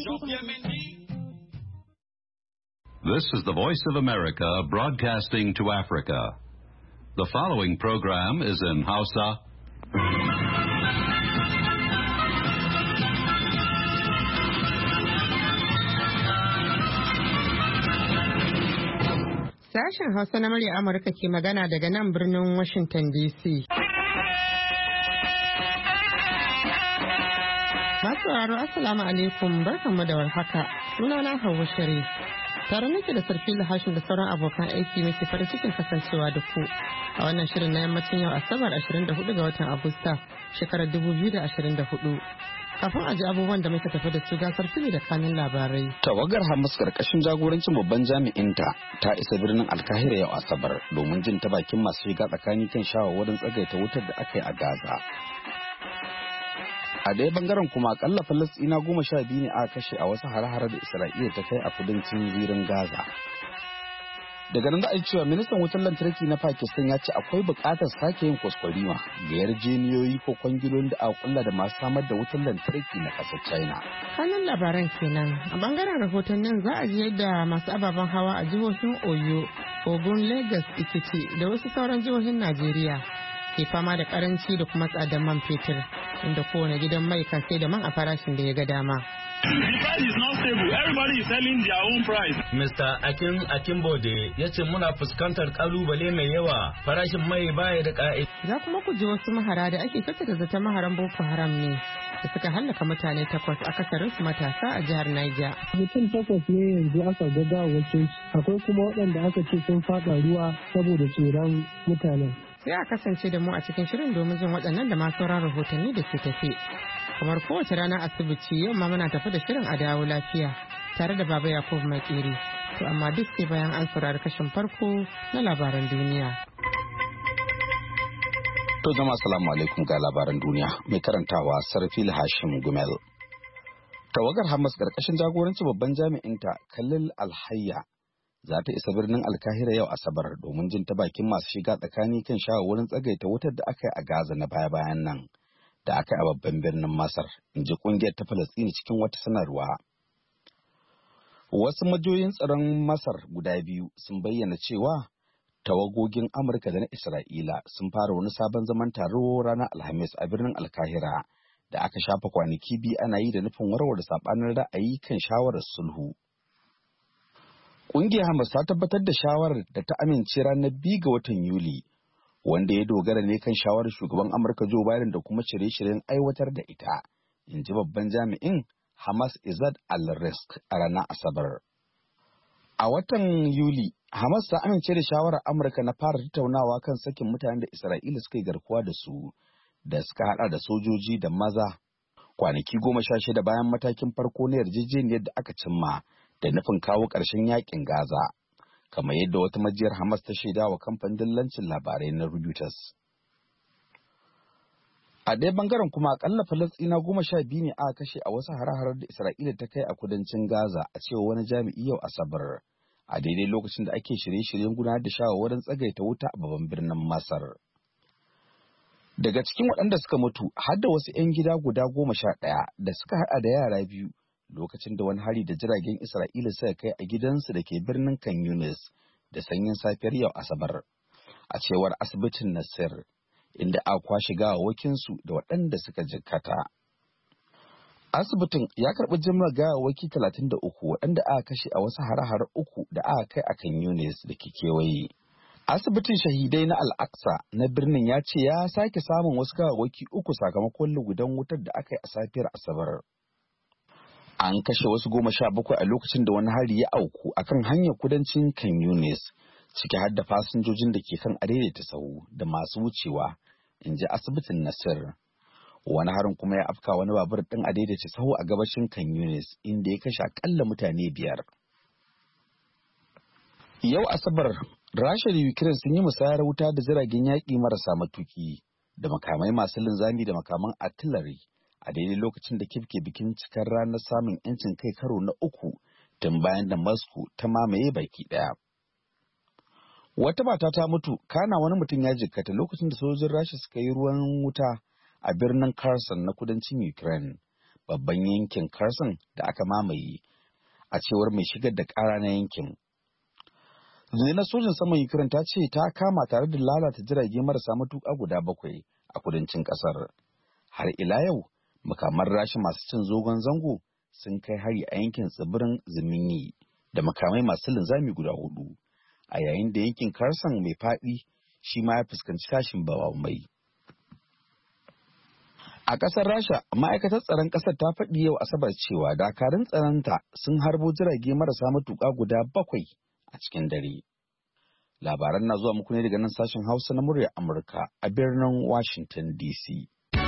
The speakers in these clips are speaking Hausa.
This is the Voice of America broadcasting to Africa. The following program is in Hausa. Sashen Hausa na murya Amurka ke magana daga nan birnin Washington DC. Masu sauraro Assalamu alaikum, barkanmu da warhaka. Sunana Hauwa Sharif. Tare nake da Sarfila Hashim da sauran abokan aiki muke farin cikin kasancewa da ku a wannan shirin na yammacin yau Asabar 24 ga watan Agusta shekarar 2024. Kafin a ji abubuwan da muka tafi da su gasar fili da kanin labarai. Tawagar Hamas karkashin jagorancin babban jami'inta ta isa birnin Alkahira yau Asabar domin jin ta bakin masu shiga tsakani kan shawarwarin tsagaita wutar da aka yi a Gaza. A ɗaya bangaren kuma akalla Falasɗina 12 ne aka kashe a wasu hare-hare da Isra'ila ta kai a kudancin zirin Gaza. Daga nan da ai cewa ministan wutar lantarki na Pakistan ya ce akwai buƙatar sake yin kwaskwarima ga yarjejeniyoyi ko kwangilolin da aka kulla da masu samar da wutar lantarki na ƙasar China. Kanin labaran kenan. A bangaren rahotannin za a ji yadda masu ababen hawa a jihohin Oyo, Ogun, Lagos, Ikiti da wasu sauran jihohin Najeriya ke fama da karanci da kuma tsadar man fetur, inda kowane gidan mai kan sai da man a farashin da ya ga dama. The price is not stable. Everybody is selling their own price. Mr. Akinbode ya ce muna fuskantar kalubale mai yawa, farashin mai baya da ka'ida. Za kuma ku ji wasu mahara da ake tattata zata maharan Boko Haram ne da suka hallaka mutane 8 akasarin su matasa a jihar Niger. Mutum 8 ne yanzu aka ga gawawwakin, akwai kuma waɗanda aka ce sun faɗa ruwa saboda tsoron mutanen. Sai a kasance da mu a cikin shirin domin jin waɗannan da masu sauran rahotanni da ke tafe. Kamar kowace rana asibiti yau ma muna tafi da shirin a dawo lafiya tare da Baba Yakubu Makeri. To amma duk sai bayan an saurari kashin farko na labaran duniya. To jama'a assalamu alaikum ga labaran duniya mai karantawa Sarfil Hashim Gumel. Tawagar Hamas karkashin jagoranci babban jami'inta Khalil Al-Hayya za ta isa birnin Alkahira yau Asabar domin jin ta bakin masu shiga tsakani kan shawarwarin tsagaita wutar da aka yi a Gaza na baya-bayan nan da aka yi a babban birnin Masar, in ji kungiyar ta Falasɗini cikin wata sanarwa. Wasu majiyoyin tsaron Masar guda biyu sun bayyana cewa tawagogin Amurka da na Isra'ila sun fara wani sabon zaman taro ranar Alhamis a birnin Alkahira da aka shafa kwanaki biyu ana yi da nufin warware saɓanin ra'ayi kan shawarar sulhu. Ƙungiyar Hamas ta tabbatar da shawarar da ta amince ranar 2 ga watan Yuli, wanda ya dogara ne kan shawarar shugaban Amurka Joe Biden da kuma shirye-shiryen aiwatar da ita, in ji babban jami'in Hamas Izzat al-Risk a ranar Asabar. A watan Yuli, Hamas ta amince da shawarar Amurka na fara tattaunawa kan sakin mutanen da Isra'ila suka yi garkuwa da su, da suka hada da sojoji da maza, kwanaki 16 bayan matakin farko na yarjejeniyar da aka cimma da nufin kawo ƙarshen yakin Gaza, kamar yadda wata majiyar Hamas ta shaida wa kamfanin dillancin labarai na Reuters. A ɗaya bangaren kuma akalla Falasɗina 12 ne aka kashe a wasu hare-haren da Isra'ila ta kai a kudancin Gaza, a cewa wani jami'i yau Asabar, a daidai lokacin da ake shirye-shiryen gudanar da shawarwarin tsagaita wuta a babban birnin Masar. Daga cikin waɗanda suka mutu har da wasu 'yan gida guda 11 da suka haɗa da yara 2 lokacin da wani hari da jiragen Isra'ila suka kai a gidansu da ke birnin Khan Yunis da sanyin safiyar yau Asabar, a cewar asibitin Nasir, inda aka kwashe gawawwakinsu da waɗanda suka jikkata. Asibitin ya karɓi jimlar gawawwaki 33 waɗanda aka kashe a wasu hare-hare 3 da aka kai a Khan Yunis da ke kewaye. Asibitin shahidai na Al-Aqsa na birnin ya ce ya sake samun wasu gawawwaki 3 sakamakon lugudan wutar da aka yi a safiyar Asabar. An kashe wasu 17 a lokacin da wani hari ya auku akan hanyar kudancin Khan Yunis, ciki har da fasinjojin da ke kan adaidaita sahu da masu wucewa, in ji asibitin Nasir. Wani harin kuma ya afka wani babur ɗin adaidaita sahu a gabashin Khan Yunis, inda ya kashe akalla mutane 5. Yau Asabar, Rasha da Ukraine sun yi musayar wuta da jiragen yaƙi marasa matuki da makamai masu linzami da makaman artillery a daidai lokacin da Kyiv ke bikin cikar ranar samun 'yancin kai karo na 3 tun bayan da Moscow ta mamaye baki ɗaya. Wata mata ta mutu, kana wani mutum ya jikkata lokacin da sojojin Rasha suka yi ruwan wuta a birnin Kherson na kudancin Ukraine, babban yankin Kherson da aka mamaye, a cewar mai shigar da ƙara na yankin. Rundunar sojin saman Ukraine ta ce ta kama tare da lalata jirage marasa matuƙa guda 7 a kudancin ƙasar. Har ila yau, makaman Rasha masu cin zogon zango sun kai hari a yankin tsibirin Zimini da makamai masu linzami guda 4, a yayin da yankin Kherson mai faɗi shi ma ya fuskanci tashin bamabamai. A ƙasar Rasha, ma'aikatar tsaron ƙasar ta faɗi yau Asabar cewa dakarun tsaronta sun harbo jirage marasa matuƙa guda 7 a cikin dare. Labaran na zuwa muku ne daga nan sashen Hausa na muryar Amurka a birnin Washington DC.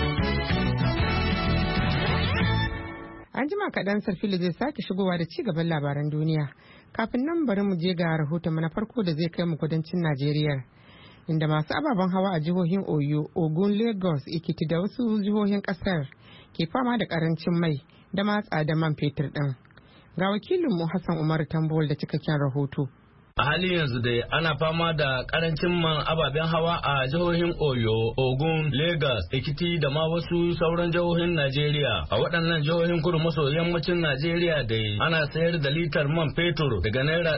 An jima kaɗan Sarfili zai sake shigowa da ci gaban labaran duniya. Kafin nan bari mu je ga rahoton na farko da zai kai mu kudancin Najeriya. Inda masu ababen hawa a jihohin Oyo, Ogun, Lagos, Ekiti da wasu jihohin kasar ke fama da karancin mai da matsa da man fetur ɗin. Ga wakilinmu Hassan Umar Tambol da cikakken rahoto. A halin yanzu dai ana fama da karancin man ababen hawa a jihohin Oyo, Ogun, Lagos, Ekiti da ma wasu sauran jihohin Najeriya. A waɗannan jihohin kudu maso yammacin Najeriya dai ana sayar da litar man fetur daga naira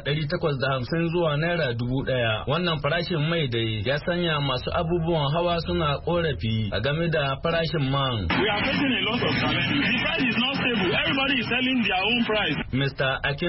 850 zuwa naira 1000. Wannan farashin mai dai ya sanya masu abubuwan hawa suna korafi a game da farashin man. We are facing a lot of challenges. The price is not stable. Everybody is selling their own price. Mr.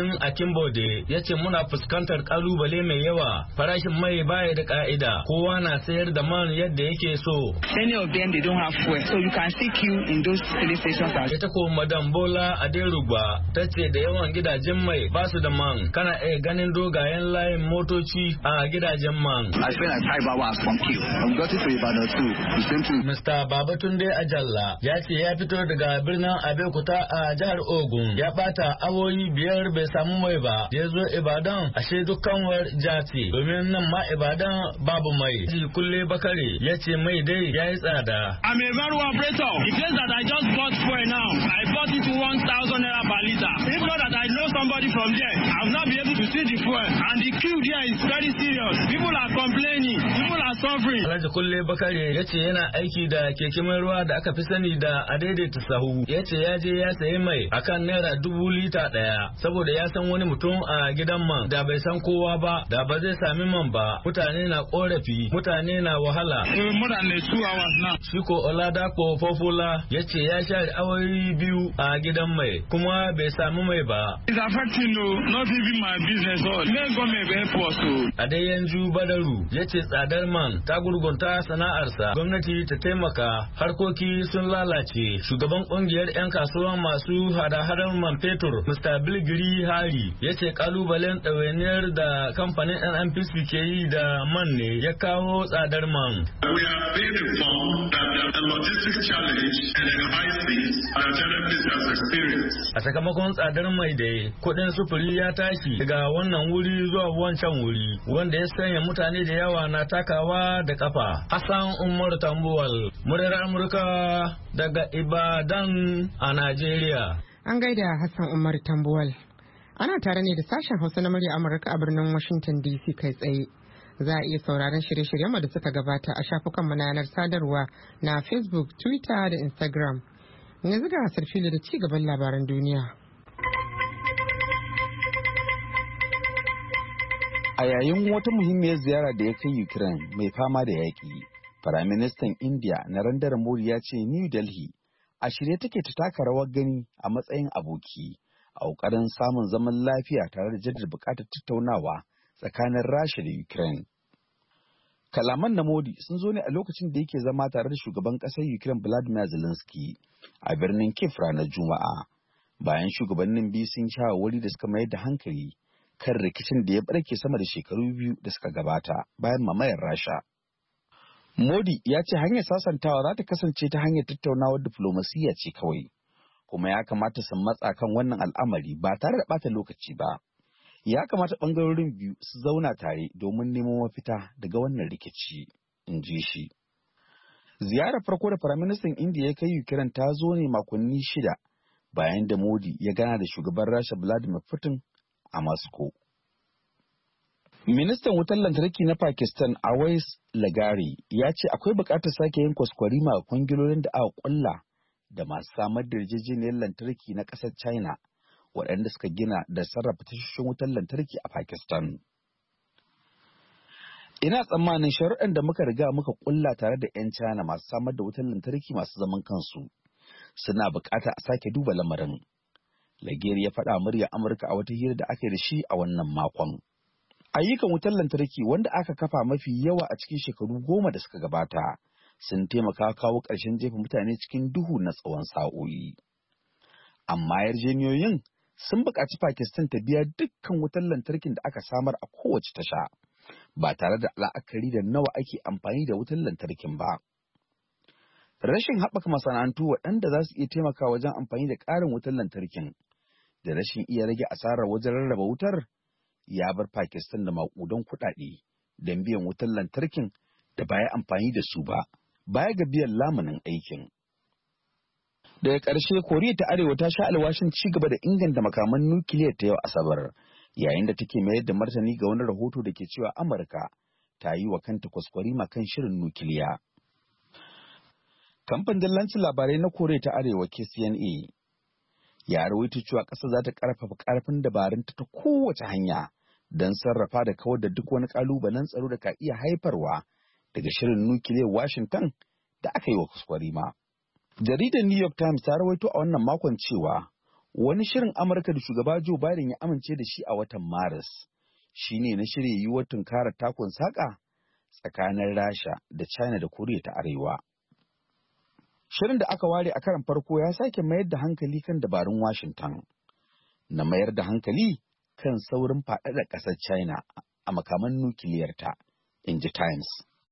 Akimbode ya ce muna fuskantar kalubale mai yawa, farashin mai baya da ka'ida, kowa na sayar da man yadda yake so. Many of them they don't have fuel, so you can see queue in those filling stations. Ita ko Madam Bola Aderuba ta ce da yawan gidajen mai ba su da man, kana iya ganin dogayen layin motoci a gidajen man. I spent like 5 hours from queue. I'm got to Ibadan too. The same thing. Mr. Babatunde Ajalla ya ce ya fito daga birnin Abeokuta a jihar Ogun, ya bata awoyi 5 bai samu mai ba, ya zo Ibadan ashe dukkanwar jati domin nan ma Ibadan babu mai. Kulle Bakare ya ce mai dai ya yi tsada. I'm a very operator. The place that I just bought fuel now, I bought it to 1,000 naira per liter. If not that I know somebody from there, I will not be able to see the fuel. And the queue there is very serious. People are complaining. People are suffering. Alhaji Kulle Bakare ya ce yana aiki da keke mai ruwa da aka fi sani da a daidaita sahu. Ya ce ya je ya sayi mai akan naira 1000 lita ɗaya saboda ya san wani mutum a gidan man da bai san kowa ba da ba zai sami man ba. Mutane na korafi, mutane na wahala. More than 2 hours now. Shiko Oladapo Fofola ya ce ya share awoyi 2 a gidan mai kuma bai sami mai ba. It's affecting not even my business or main government help us. A dai yanzu Badaru ya ce tsadar man ta gurgunta sana'arsa, gwamnati ta taimaka, harkoki sun lalace. Shugaban kungiyar 'yan kasuwa masu hada-hadar man fetur Mr. Bilgiri Hari ya ce kalubalen ɗawainiyar da kamfanin NNPC ke yi da man ne ya kawo tsadar man. We are being informed that the logistics challenge and the high fees that NNPC has experienced. A sakamakon tsadar mai da kuɗin sufuri ya tashi daga wannan wuri zuwa wancan wuri, wanda ya sanya mutane da yawa na takawa da kafa. Hassan Umar Tambuwal, muryar Amurka daga Ibadan a Najeriya. An gaida Hassan Umar Tambuwal. Ana tare ne da sashen Hausa na murya Amurka a birnin Washington DC kai tsaye. Za a iya sauraron shirye-shiryenmu da suka gabata a shafukanmu na yanar sadarwa na Facebook, Twitter da Instagram. Yanzu ga Sarfili da ci gaban labaran duniya. A yayin wata muhimmiyar ziyara da ya kai Ukraine mai fama da yaƙi, Firaministan India Narendra Modi ya ce New Delhi a shirye take ta taka rawar gani a matsayin aboki a ƙoƙarin samun zaman lafiya tare da jaddada buƙatar tattaunawa tsakanin Rasha da Ukraine. Kalaman na Modi sun zo ne a lokacin da yake zama tare da shugaban ƙasar Ukraine Volodymyr Zelensky a birnin Kyiv ranar Juma'a, bayan shugabannin biyu sun shawarwari da suka mayar da hankali kan rikicin da ya barke sama da shekaru 2 da suka gabata bayan mamayar Rasha. Modi ya ce hanyar sasantawa za ta kasance ta hanyar tattaunawar diflomasiyya ce kawai, kuma ya kamata su matsa kan wannan al'amari ba tare da ɓata lokaci ba. Ya kamata ɓangarorin biyu su zauna tare domin neman mafita daga wannan rikici, in ji shi. Ziyarar farko da Firaministan Indiya ya kai Ukraine ta zo ne makonni 6 bayan da Modi ya gana da shugaban Rasha Vladimir Putin a Moscow. Ministan wutar lantarki na Pakistan Awais Lagari ya ce akwai buƙatar sake yin kwaskwarima a kwangilolin da aka kulla da masu samar da yarjejeniyar lantarki na ƙasar China waɗanda suka gina da sarrafa tashoshin wutar lantarki a Pakistan. Ina tsammanin sharuɗan da muka riga muka ƙulla tare da 'yan China masu samar da wutar lantarki masu zaman kansu suna buƙata a sake duba lamarin. Lageri ya faɗa muryar Amurka a wata hira da aka yi da shi a wannan makon. Ayyukan wutar lantarki wanda aka kafa mafi yawa a cikin shekaru 10 da suka gabata sun taimaka kawo ƙarshen jefa mutane cikin duhu na tsawon sa'o'i. Amma yarjejeniyoyin sun buƙaci Pakistan ta biya dukkan wutar lantarkin da aka samar a kowace tasha, ba tare da la'akari da nawa ake amfani da wutar lantarkin ba. Rashin haɓaka masana'antu waɗanda za su iya taimaka wajen amfani da ƙarin wutar lantarkin da rashin iya rage asarar wajen rarraba wutar ya bar Pakistan da maƙudan kuɗaɗe don biyan wutar lantarkin da baya amfani da su ba, baya ga biyan lamunin aikin. Daga ƙarshe, Koriya ta Arewa ta sha alwashin ci gaba da inganta makaman nukiliyar ta yau Asabar, yayin da take mayar da martani ga wani rahoto da ke cewa Amurka ta yi wa kanta kwaskwarima kan shirin nukiliya. Kamfanin dillancin labarai na Koriya ta Arewa KCNA ya rawaito cewa ƙasa za ta ƙarfafa ƙarfin dabarunta ta kowace hanya don sarrafa da kawar da duk wani ƙalubalen tsaro da ka iya haifarwa daga shirin nukiliyar Washington da aka yi wa kwaskwarima. Jaridar New York Times ta rawaito a wannan makon cewa wani shirin Amurka da shugaba Joe Biden ya amince da shi a watan Maris shine na shirya yiwuwar tunkarar takun saƙa tsakanin Rasha da China da Koriya ta Arewa. Shirin da aka ware a karon farko ya sake mayar da hankali kan dabarun Washington na mayar da hankali kan saurin faɗaɗa ƙasar China a makaman nukiliyarta, in ji Times.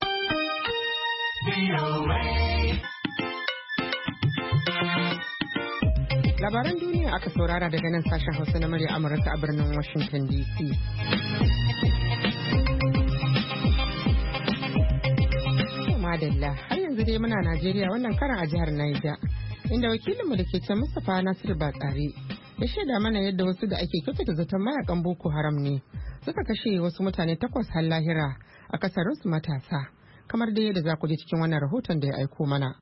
Labaran duniya aka saurara daga nan sashen Hausa na murya Amurka a birnin Washington DC. Madalla, har yanzu dai muna Najeriya, wannan karan a jihar Niger, inda wakilinmu da ke can Mustapha Nasiru Batsari ya shaida mana yadda wasu da ake kyautata zaton mayakan Boko Haram ne suka kashe wasu mutane 8 har lahira, akasarinsu matasa, kamar dai yadda za ku ji cikin wannan rahoton da ya aiko mana.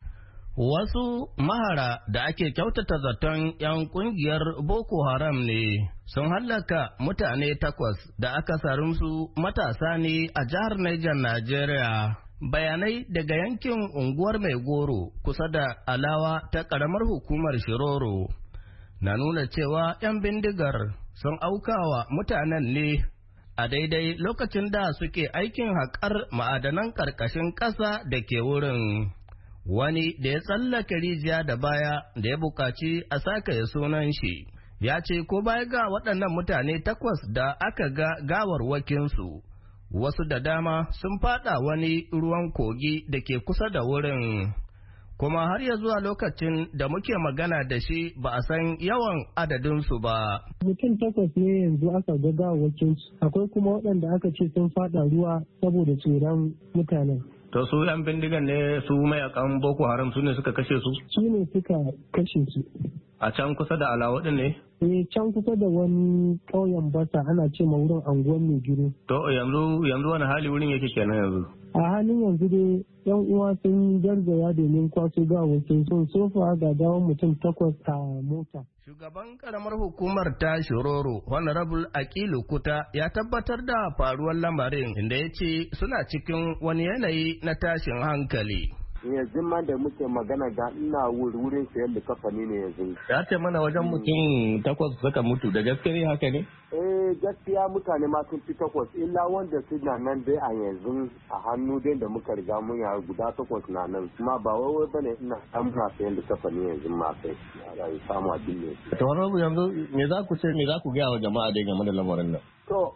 Wasu mahara da ake kyautata zaton 'yan kungiyar Boko Haram ne sun hallaka mutane 8 da akasarinsu matasa ne a jihar Niger, Najeriya. Bayanai daga yankin unguwar Mai Goro kusa da Alawa ta ƙaramar hukumar Shiroro na nuna cewa 'yan bindigar sun aukawa mutanen ne a daidai lokacin da suke aikin haƙar ma'adanan ƙarƙashin ƙasa da ke wurin. Wani da ya tsallake rijiya da baya da ya buƙaci a sakaye sunan shi, ya ce ko baya ga waɗannan mutane 8 da aka ga gawarwakinsu, wasu da dama sun fada wani ruwan kogi da ke kusa da wurin. Kuma har ya zuwa lokacin da muke magana da shi ba a san yawan adadinsu ba. Mutum 8 ne yanzu aka ga gawarwakinsu, akwai kuma waɗanda aka ce sun fada ruwa saboda tsoron mutanen. To su 'yan bindigan ne, su mayakan Boko Haram su ne suka kashe su? Su ne suka kashe su. A can kusa da Alawa ɗin ne? Can kusa da wani ƙauyen Basa, ana ce ma wurin anguwan Maigiro. To yanzu wani hali wurin yake kenan yanzu? A halin yanzu dai 'yan uwa sun garzaya domin kwaso gawakin sun sofa ga gawan mutum 8 a mota. Shugaban karamar hukumar ta Shiroro, Honorable Akilu Kuta, ya tabbatar da faruwar lamarin, inda ya ce suna cikin wani yanayi na tashin hankali. Yanzu ma da muke magana ga ina wurin sayan da kafani ne yanzu. Ya ce mana wajen mutum 8 suka mutu, da gaske ne haka ne? Gaskiya mutane ma sun fi 8, illa wanda suna nan dai a yanzu a hannu dai da muka riga mun ya guda 8 na nan, kuma ba wai bane ina muna sayan da kafani yanzu ma sai ya samu abin ne. To wani yanzu me za ku ce, me za ku gaya wa jama'a dai game da lamarin nan? To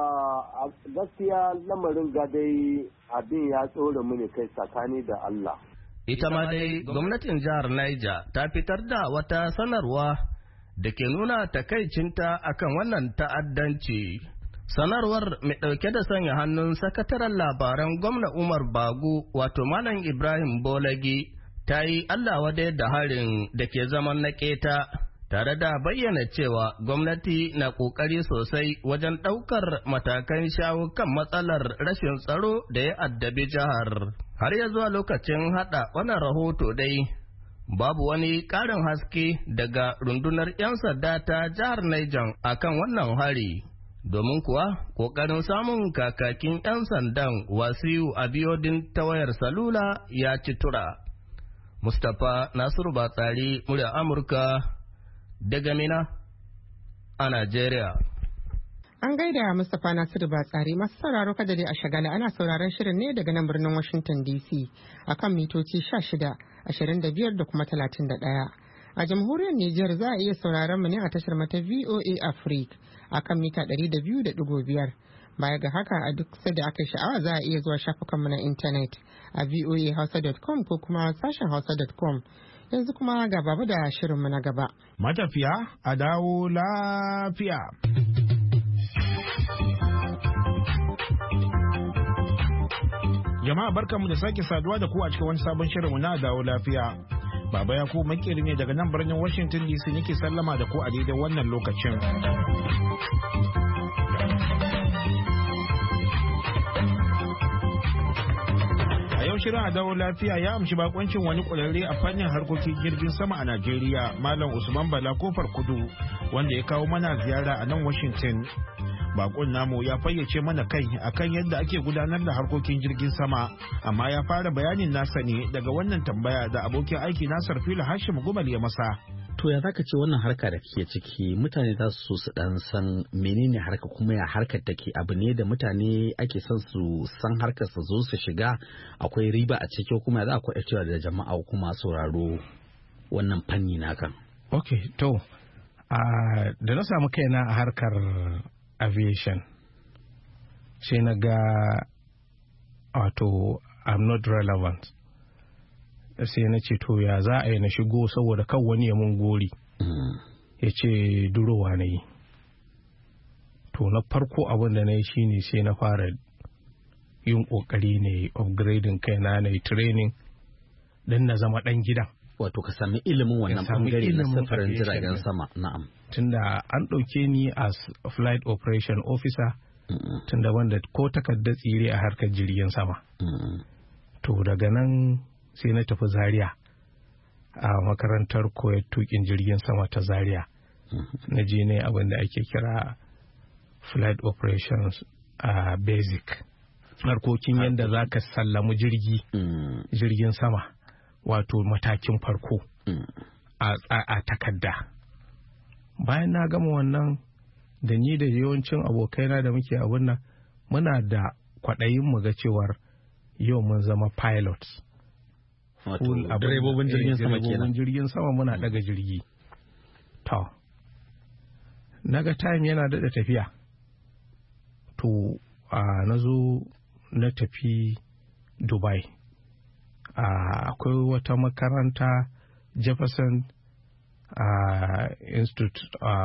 gaskiya lamarin ga dai abin ya tsore mini kai tsakani da Allah. Ita ma dai gwamnatin jihar Niger ta fitar da wata sanarwa da ke nuna takaicinta akan wannan ta'addanci. Sanarwar mai ɗauke da sanya hannun sakataren labaran gwamna Umar Bagu wato Malam Ibrahim Bolagi ta yi Allah wadai da harin da ke zaman na keta, tare da bayyana cewa gwamnati na ƙoƙari sosai wajen ɗaukar matakan shawo kan matsalar rashin tsaro da ya addabi jihar. Har ya zuwa lokacin haɗa wannan rahoto dai, babu wani ƙarin haske daga rundunar 'yan sanda ta jihar Niger akan wannan hari. Domin kuwa ƙoƙarin samun kakakin 'yan sandan Wasiu Abiodun ta wayar salula ya ci tura. Mustapha Nasiru Batsari, murya Amurka daga Mina a Najeriya. An gaida Mustapha Nasiru Batsari. Masu sauraro kada dai a shagala, ana sauraron shirin ne daga nan birnin Washington DC akan mitoci 16, 25 da kuma 31. A jamhuriyar Nijar za a iya sauraron mu ne a tashar mata VOA Africa akan mita 200.5. Baya ga haka a duk sadda aka sha'awa za a iya zuwa shafukanmu na intanet a voahausa.com ko kuma sashen hausa.com. Yanzu kuma ga baba da shirinmu na gaba. Matafiya a dawo lafiya. Jama'a barkanmu da sake saduwa da ku a cikin wani sabon shirinmu na dawo lafiya. Baba Yakubu makeri ne daga nan birnin Washington DC nake sallama da ku a daidai wannan lokacin. A yau shirin a dawo lafiya ya amshi bakoncin wani kwararre a fannin harkokin jirgin sama a Najeriya, Malam Usman Bala Kofar Kudu, wanda ya kawo mana ziyara a nan Washington. Bakon namu ya fayyace mana kai akan yadda ake gudanar da harkokin jirgin sama, amma ya fara bayanin nasa ne daga wannan tambaya da abokin aiki Nasir Filo Hashim Gumal ya masa. To ya zaka ce wannan harka da kake ciki mutane za su so su dan san menene harka kuma ya harkar take, abu ne da mutane ake son su san harkar su zo su shiga, akwai riba a ciki kuma za ku cewa da jama'a kuma sauraro wannan fanni naka. Okay, to da na samu kaina a harkar aviation sai na ga wato I'm not relevant, sai na ce to ya za a yi na shigo saboda kan wani ya mun gori ya ce durowa na yi. To na farko abin da na yi shine sai na fara yin kokari ne upgrading kaina na yi training don na zama dan gidan. Wato ka sami ilimin wannan bangare na safarin jiragen sama. Na'am. Tunda an ɗauke ni as flight operation officer, tunda wanda ko takardar tsire a harkar jirgin sama. To daga nan sai na tafi Zaria a makarantar koyar tukin jirgin sama ta Zaria. Na je ne abin da ake kira flight operations basic, harkokin yadda za ka sallamu jirgin sama, wato matakin farko a takarda. Bayan na gama wannan, da ni da yawancin abokaina da muke abin nan, muna da kwaɗayin mu ga cewar yau mun zama pilots. Direbobin jirgin sama kenan. Jirgin sama muna daga jirgi. To, naga time yana daɗa tafiya. To, na zo na tafi Dubai. Akwai wata makaranta Jefferson Institute,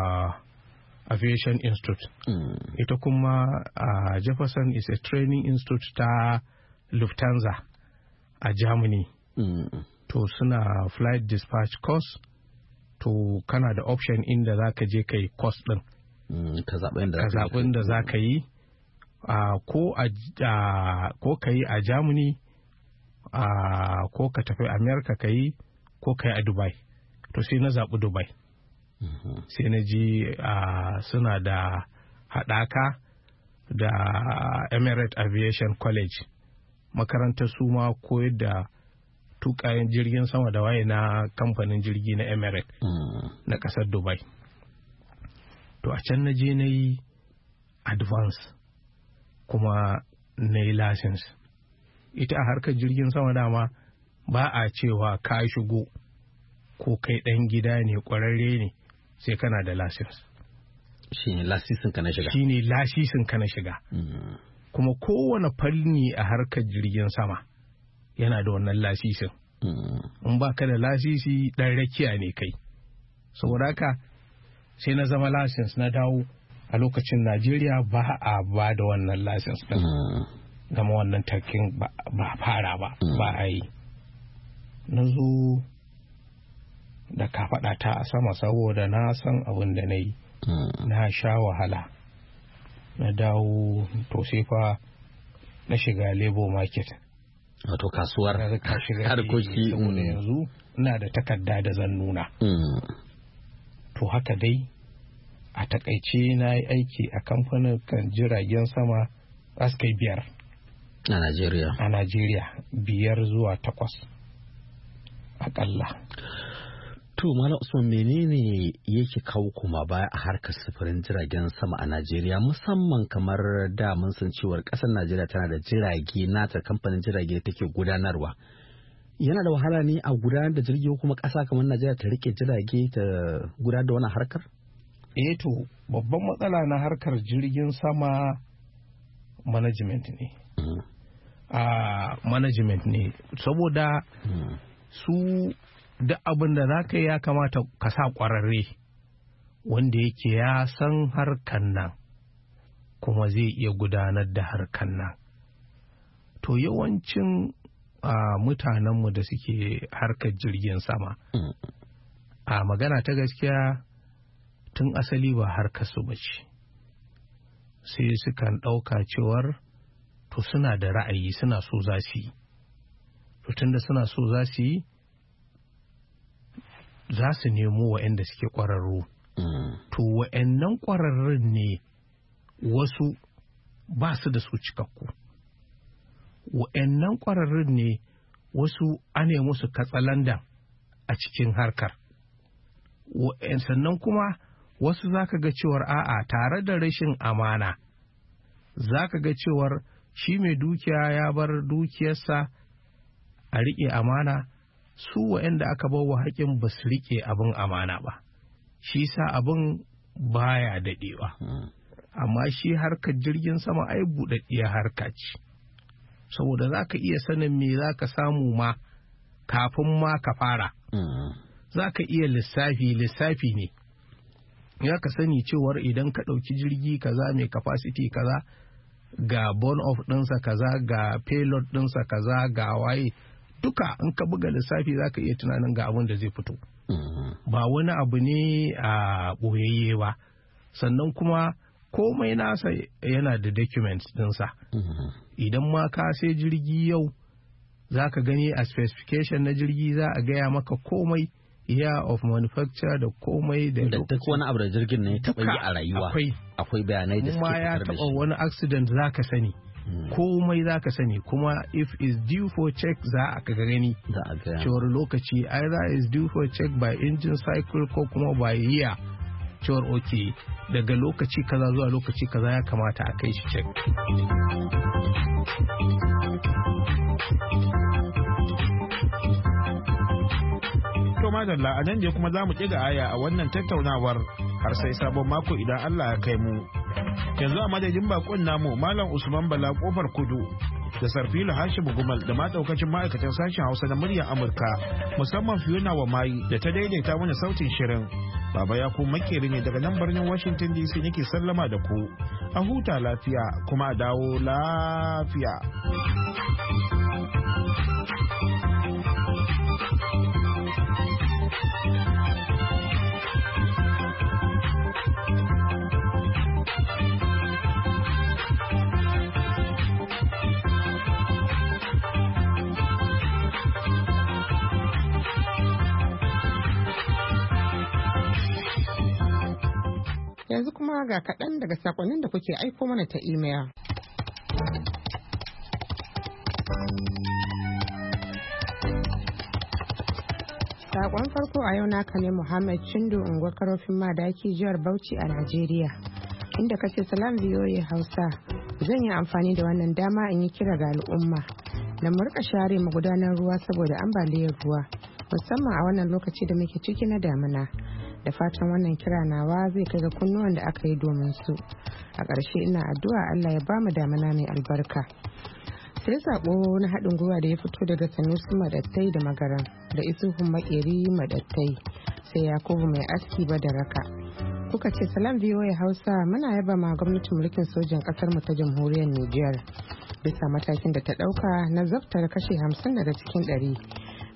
Aviation Institute. Ita kuma Jefferson is a training institute ta Lufthansa a Germany. To suna flight dispatch course. To kana da option inda za ka je ka yi course din. Ka zaɓi da za ka yi. Ko ka yi a Germany, ko ka tafi America ka yi, ko ka yi a Dubai. To sai na zaɓi Dubai. Sai na ji suna da haɗaka da Emirates Aviation College, makarantar su ma koyar da tukayen jirgin sama da waye na kamfanin jirgi na Emirates na ƙasar Dubai. To a can na je na yi advance kuma na yi license. Ita a harkar jirgin sama dama ba a cewa ka shigo ko kai ɗan gida ne ƙwararre ne sai kana da license. Shi ne lasisin ka na shiga. Shi ne lasisin ka na shiga. Kuma kowane fanni a harkar jirgin sama yana da wannan lasisin. In ba ka da lasisi ɗan rakiya ne kai. Saboda haka sai na zama license na dawo. A lokacin Najeriya ba a ba da wannan license ɗin. Gama wannan takin ba fara ba a yi. Na zo da kafaɗa ta a sama saboda na san abin da na yi. Na sha wahala. Na dawo to sai fa na shiga labor market. Wato kasuwar harkoki saboda yanzu ina da takarda da zan nuna. To haka dai a takaice na yi aiki a kamfanin kan jiragen sama askai 5 a Najeriya 5 zuwa 8 akalla. To Malam Usman, menene yake kawo kuma baya a harkar sufurin jiragen sama a Najeriya, musamman kamar da mun san cewar kasar Najeriya tana da jirage nata kamfanin jirage da take gudanarwa. Yana da wahala ne a gudanar da jirgi kuma ƙasa kamar Najeriya ta rike jirage ta gudanar da wannan harkar? To babban matsala na harkar jirgin sama management ne. Management ne saboda su da abin da za ka yi ya kamata ka sa ƙwararre wanda yake ya san harkan nan kuma zai iya gudanar da harkan nan. To yawancin mutanenmu da suke harkar jirgin sama a magana ta gaskiya tun asali ba harkar su bace, sai sukan ɗauka cewar to suna da ra'ayi suna so za su yi, to tunda suna so za su yi za su nemo waɗanda suke ƙwararru. To waɗannan ƙwararrun ne wasu ba su da su cikakku, waɗannan ƙwararrun ne wasu ane musu katsalandan a cikin harkar, sannan kuma wasu za ka ga cewar a'a tare da rashin amana za ka ga cewar shi mai dukiya ya bar dukiyarsa a riƙe amana, su waɗanda aka bawa haƙin ba su riƙe abin amana ba, shi sa abin baya daɗewa. Amma shi harkar jirgin sama ai buɗaɗɗiyar harka ce, saboda za ka iya sanin me za ka samu ma kafin ma ka fara. Za ka iya lissafi ne ya ka sani cewar idan ka ɗauki jirgi kaza mai capacity kaza ga burn off ɗinsa kaza ga payload ɗinsa kaza ga waye duka in ka buga lissafi za ka iya tunanin ga abin da zai fito. Ba wani abu ne a ɓoyayye ba, sannan kuma komai nasa yana da documents ɗinsa. Idan ma ka sai jirgi yau za ka gani a specification na jirgi za a gaya maka komai, year of manufacture da komai da duk wani abu da jirgin ne taɓa yi a rayuwa. Akwai bayanai da suke fitar da shi. Ya taɓa wani accident za ka sani, komai za ka sani, kuma if is due for check za a ka gani cewar lokaci either is due for check by engine cycle ko kuma by year, cewar okay daga lokaci kaza zuwa lokaci kaza ya kamata a kai shi check. To madalla, a nan ne kuma za mu ƙiga aya a wannan tattaunawar har sai sabon mako idan Allah ya kai mu. Yanzu a madadin bakon namu Malam Usman Bala Kofar Kudu da Sarfilu Hashim Gumal da ma daukacin ma'aikatan sashen Hausa na muryar Amurka, musamman Fiona wa Mai da ta daidaita mana sautin shirin. Baba ya ku makeri ne daga nan birnin Washington DC nake sallama da ku. A huta lafiya kuma a dawo lafiya. Yanzu kuma ga kaɗan daga sakonnin da kuke aiko mana ta imel. Sakon farko a yau naka ne Muhammad Chindo unguwar Karofin Madaki jihar Bauchi a Najeriya, inda kace salam VOA Hausa, zan yi amfani da wannan dama in yi kira ga al'umma na mu rika share magudanar ruwa saboda ambaliyar ruwa, musamman a wannan lokaci da muke ciki na damina. Da fatan wannan kira nawa zai kai ga kunnuwan da aka yi domin su. A ƙarshe ina addu'a Allah ya bamu damina mai albarka. Sai sako na haɗin gwiwa da ya fito daga Sanusi Madattai da Magaran da Isuhun Makeri Madattai, sai Yakubu Mai Aski Badaraka. Kuka ce salam VOA Hausa, muna yaba ma gwamnatin mulkin sojan ƙasar mu ta jamhuriyar Nijar bisa matakin da ta ɗauka na zabtar kashe 50 daga cikin 100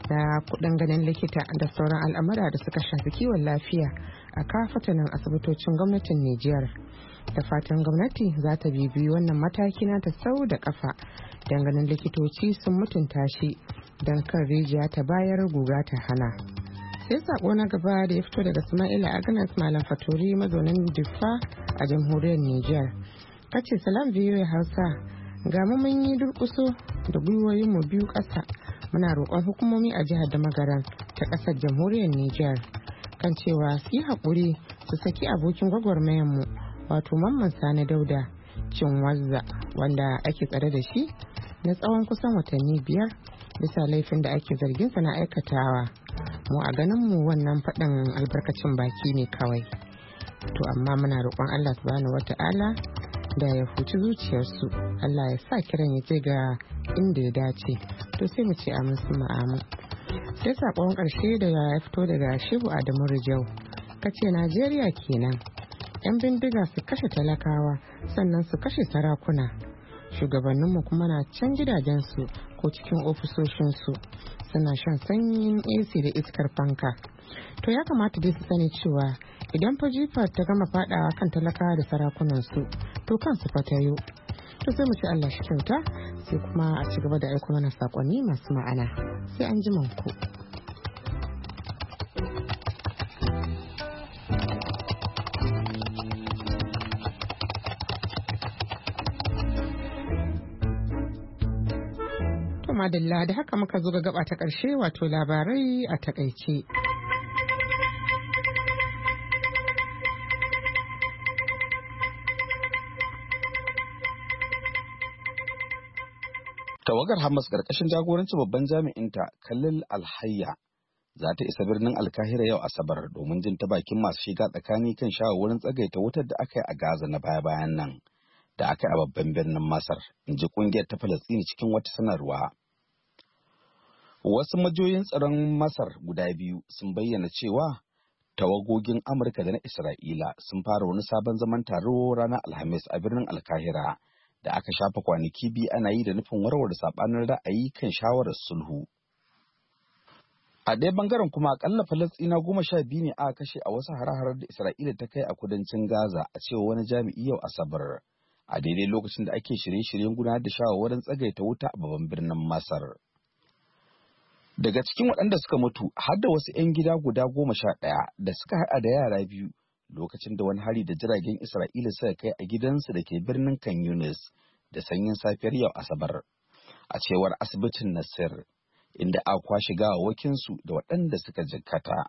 na kudin ganin likita da sauran al'amura da suka shafi kiwon lafiya a kafatanin asibitocin gwamnatin Nijar. Da fatan gwamnati za ta bibiyi wannan mataki na ta sau da kafa don ganin likitoci sun mutunta shi don kan rijiya ta bayar guga ta hana. Sai sako na gaba da ya fito daga Sama'ila Agnes Malam Faturi mazaunin Diffa a jamhuriyar Nijar. Kace salam biyu Hausa, ga mu mun yi durkuso da gwiwoyin mu biyu ƙasa muna roƙon hukumomi a jihar da Magaran ta ƙasar jamhuriyar Nijar kan cewa su yi haƙuri su saki abokin gwagwarmayar mu wato Mamman Sani Dauda Cinwazza wanda ake tsare da shi na tsawon kusan watanni 5 bisa laifin da ake zargin sa na aikatawa. Mu a ganin mu wannan faɗin albarkacin baki ne kawai. To amma muna roƙon Allah subhanahu wata'ala da ya huci zuciyarsu, Allah ya sa kiran ya je ga inda ya dace. To sai mu ce amin su ma'amu. Sai sakon ƙarshe da ya fito daga Shehu Adamu Rijau. Kace Najeriya kenan. 'Yan bindiga su kashe talakawa sannan su kashe sarakuna. Shugabanninmu kuma na can gidajensu ko cikin ofisoshinsu suna shan sanyin AC da iskar fanka. To ya kamata dai su sani cewa idan fa jifar ta gama fadawa kan talakawa da sarakunansu to kansu fatayo. To sai mu ci Allah shi kyauta sai kuma a ci gaba da aiko mana sakonni masu ma'ana. Sai an ji ku. Madalla da haka muka zo ga gaba ta ƙarshe wato labarai a takaice. Tawagar Hamas ƙarƙashin jagorancin babban jami'inta Khalil Alhayya za ta isa birnin Alkahira yau Asabar domin jin ta bakin masu shiga tsakani kan shawarwarin tsagaita wutar da aka yi a Gaza na baya-bayan nan da aka yi a babban birnin Masar, in ji ƙungiyar ta Falasɗini cikin wata sanarwa. Wasu majiyoyin tsaron Masar guda biyu sun bayyana cewa tawagogin Amurka da na Isra'ila sun fara wani sabon zaman taro ranar Alhamis a birnin Alkahira da aka shafa kwanaki biyu ana yi da nufin warware saɓanin ra'ayi kan shawarar sulhu. A ɗaya bangaren kuma akalla Falasɗina 12 ne aka kashe a wasu hare-haren da Isra'ila ta kai a kudancin Gaza a cewa wani jami'i yau Asabar, a daidai lokacin da ake shirye-shiryen gudanar da shawarwarin tsagaita wuta a babban birnin Masar. Daga cikin waɗanda suka mutu har da wasu 'yan gida guda 11 da suka haɗa da yara 2 lokacin da wani hari da jiragen Isra'ila suka kai a gidansu da ke birnin Khan Yunis da sanyin safiyar yau Asabar, a cewar asibitin Nasir, inda aka kwashe gawawakinsu da waɗanda suka jikkata.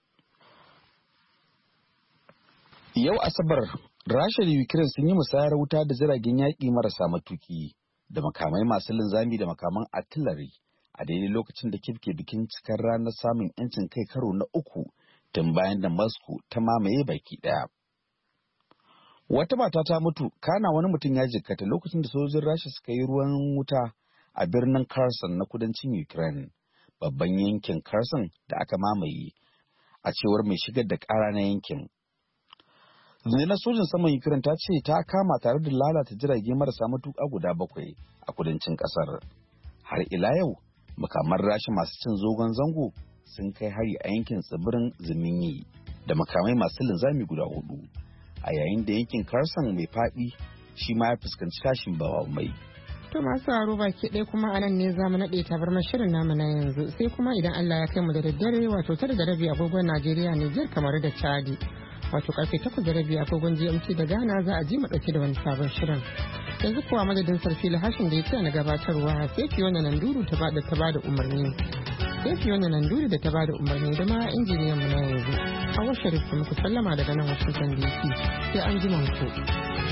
Yau Asabar, Rasha da Ukraine sun yi musayar wuta da jiragen yaƙi marasa matuƙi da makamai masu linzami da makaman artillery a daidai lokacin da Kyiv ke bikin cikar ranar samun 'yancin kai karo na 3 tun bayan da Moscow ta mamaye baki ɗaya. Wata mata ta mutu, kana wani mutum ya jikkata lokacin da sojojin Rasha suka yi ruwan wuta a birnin Kherson na kudancin Ukraine, babban yankin Kherson da aka mamaye, a cewar mai shigar da ƙara na yankin. Rundunar sojin saman Ukraine ta ce ta kama tare da lalata jirage marasa matuƙa guda 7 a kudancin ƙasar. Har ila yau, makaman Rasha masu cin zogon zango sun kai hari a yankin tsibirin Zimini da makamai masu linzami guda 4, a yayin da yankin Kherson mai faɗi shi ma ya fuskanci tashin bamabamai. To masu sauraro baki ɗaya kuma a nan ne za mu naɗe tabarmar shirin namu na yanzu, sai kuma idan Allah ya kai mu da daddare wato 9:30 agogon Najeriya, Nijar, kamar da Chadi, wato karfe 8:30 agogon GMT da Ghana za a ji mu ɗauke da wani sabon shirin. Yanzu kuwa madadin Sarfila Hashin da ya tsaya na gabatarwa, sai Fiona Nanduru ta bada umarni. Sai Fiona Nanduru da ta bada umarni da ma injiniyan mu na yanzu. Hawa Sharif muku sallama daga nan Washington DC. Sai an ji ku.